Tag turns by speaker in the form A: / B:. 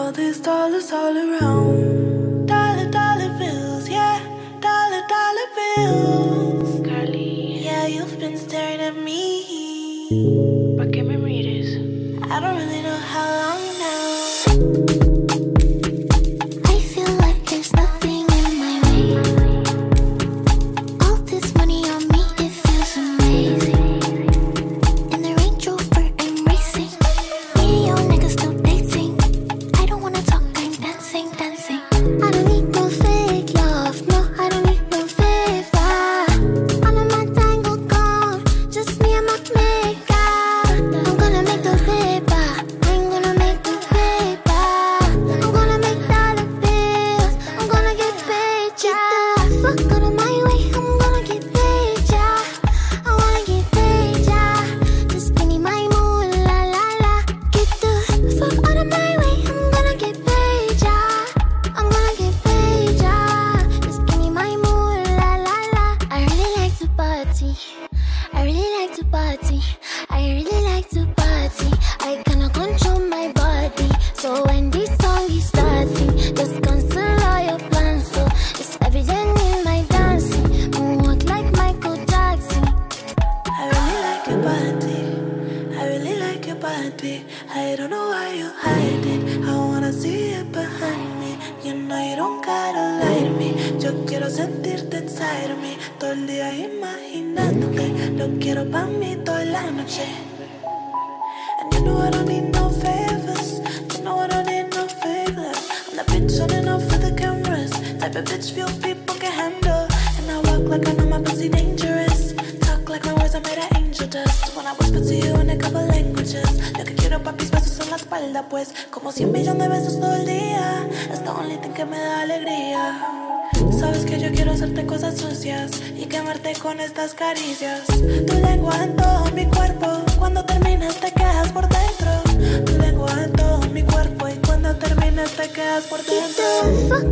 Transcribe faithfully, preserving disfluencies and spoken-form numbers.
A: all these dollars all around. Dollar, dollar bills, yeah. Dollar, dollar bills.
B: Carly,
A: yeah, you've been staring at me.
B: ¿Pa' qué me mires?
A: I don't really know how long now.
C: I feel like there's nothing in my way. All this money on me, it feels amazing. In the Range Rover, I'm racing. Me and your niggas still dating. I don't wanna talk, I'm dancing, dancing. I don't need no fake love, no, I don't need no favor. All of my tango gone, just me and my makeup. I'm gonna make the paper, I'm gonna make the paper. I'm gonna make dollar bills, I'm gonna get paid, yeah. Fuck out of my way, I'm gonna get paid, yeah. I wanna get paid, yeah. Just give me my moolah, la la. Get the fuck out of my way, I'm gonna get paid, yeah. I'm gonna get paid, yeah. Just give me my moolah, la la. I really like to party. I really like to party. I really like to party. I cannot control my body. So when this song is starting, just cancel all your plans. So it's evident in my dancing. Moonwalk like Michael Jackson.
A: I really like your body. I really like your body. I don't know why you hide it. I wanna see it behind me. You know you don't gotta lie to me. Yo quiero sentirte inside of me. Todo el día imaginándote. Lo quiero pa' mí toda la noche. And you know I don't need no favors. You know I don't need no favors. I'm the bitch running off for the cameras. Type of bitch few people can handle. And I walk like I know my pussy dangerous. Talk like my words are made of angel dust. When I whisper to you in a couple languages. Lo que quiero pa' mis besos en la espalda, pues. Como cien millones de besos todo el día. Es the only thing que me da alegría. Sabes que yo quiero hacerte cosas sucias y quemarte con estas caricias. Tu lengua en todo mi cuerpo. Cuando terminas te quedas por dentro. Tu lengua en todo mi cuerpo y cuando terminas te quedas por
C: Get
A: dentro.
C: the fuck